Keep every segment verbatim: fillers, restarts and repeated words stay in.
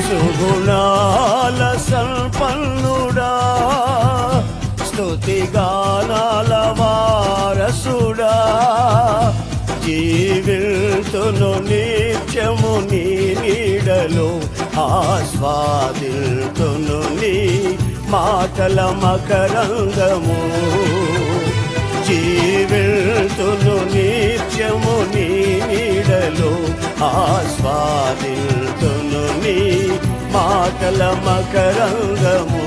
సుగుణాల సంపన్నుడా స్తుతిగానాల వారసుడా జీవితును నిత్యము నీ నీడలో ఆస్వాదితును నీ మాటల మకరందము జీవితును నిత్యము నీ నీడలో ఆస్వాదితును నీ మాటల మకరందము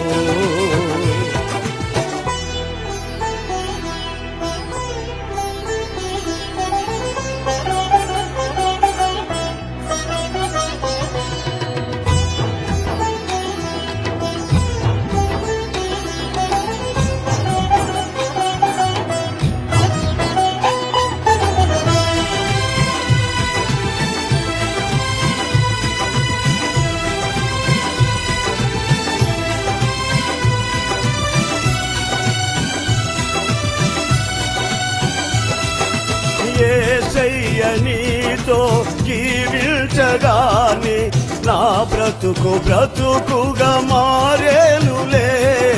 యేసయ్య నీతో జీవించగానే నా బ్రతుకు బ్రతుకుగా మారేనులే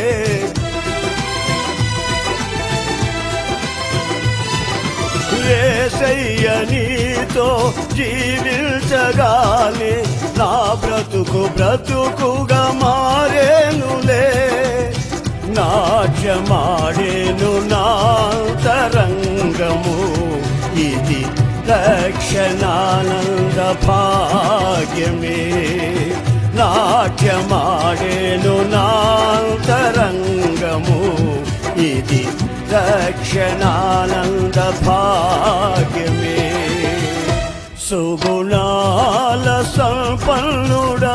యేసయ్య నీతో జీవించగానే నా బ్రతుకు బ్రతుకుగా మారేనులే నాట్యమాడేను నాంతరంగము ఇది రక్షణానంద భాగ్యమే నాట్యమాడేను నాంతరంగము ఇది రక్షణానంద భాగ్యమే సుగుణాల సంపన్నుడా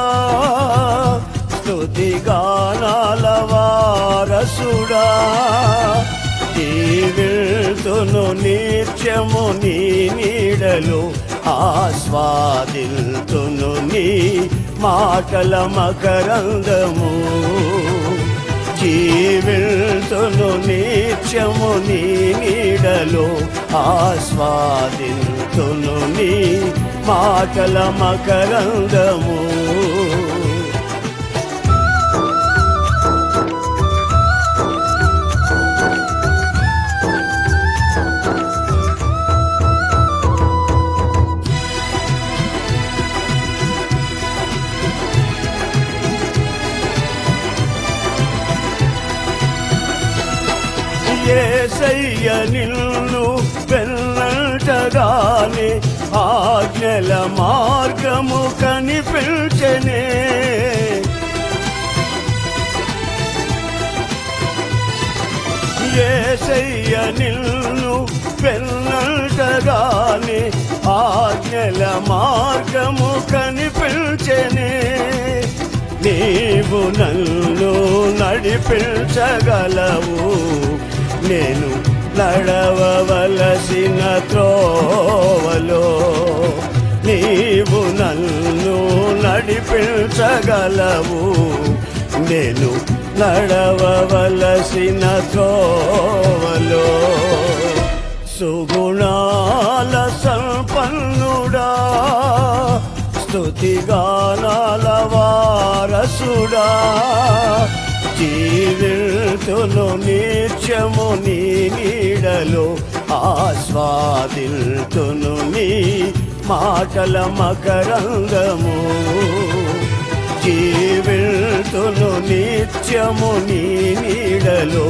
స్తుతిగానాల వారసుడా జీవితును నిత్యము నీ నీడలో ఆస్వాదితును నీ మాటల మకరందము జీవితును నిత్యము నీ నీడలో ఆస్వాదితును నీ మాటల మకరందము యేసయ్య నిన్ను వెన్నటగానే ఆజ్ఞల మార్గము కనిపించెనే యేసయ్య నిన్ను వెన్నటగానే ఆజ్ఞల మార్గము కనిపించెనే నీవు నన్ను నడిపించగలవు నేను నడవవలసిన త్రోవలో నీవు నన్ను నడిపించగలవు నేను నడవవలసిన త్రోవలో సుగుణాల సంపన్నుడా స్తుతిగానాల వారసుడా జీవితును నిత్యము నీ నీడలో ఆస్వాదితును నీ మాటల మకరందము జీవితును నిత్యము నీ నీడలో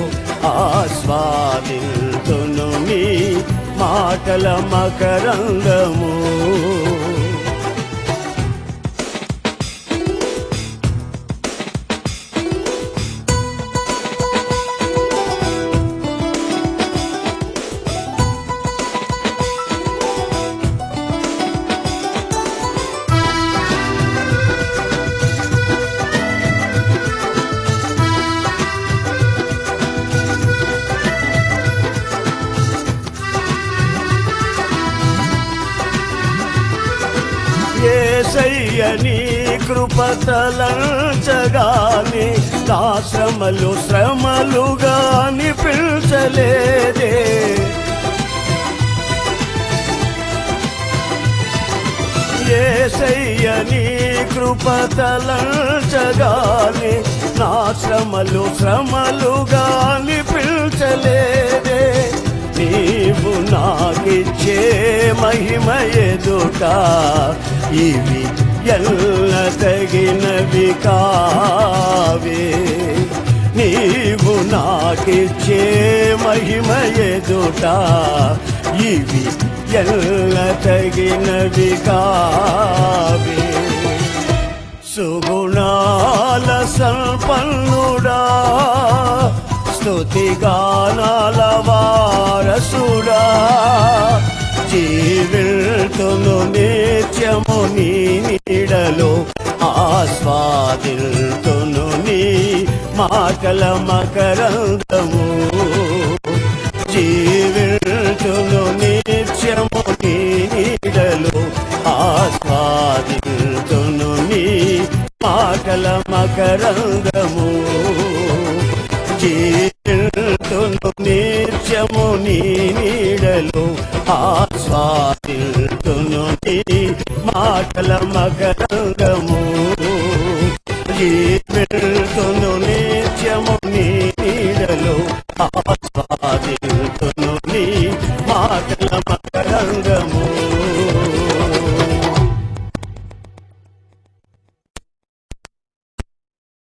ఆస్వాదితును నీ మాటల మకరందము యేసయ్య నీ కృపతలంచగానే నా శ్రమలు శ్రమలుగా అనిపించలేదే యేసయ్య నీ కృపతలంచగానే నా శ్రమలు శ్రమలుగా అనిపించలేదే. నీవు నాకిచ్చే మహిమ ఎదుట ఇవి ఎల్ల తగినవి కావే. నీవు నాకిచ్చే మహిమ ఎదుట ఇవి ఎల్ల తగినవి కావే. సుగుణాల సంపన్నుడా, స్తుతిగానాల వారసుడా, జీవితును నిత్యము నీ నీడలో ఆస్వాదితును నీ మాటల మకరందము. జీవితును నిత్యము నీ నీడలో ఆస్వాదితును నీ మాటల మకరందము. జీవితును నిత్యము నీ నీడలో ఆస్వాదితును నీ మాటల మకరందము. జీవితును నిత్యము నీ నీడలో ఆస్వా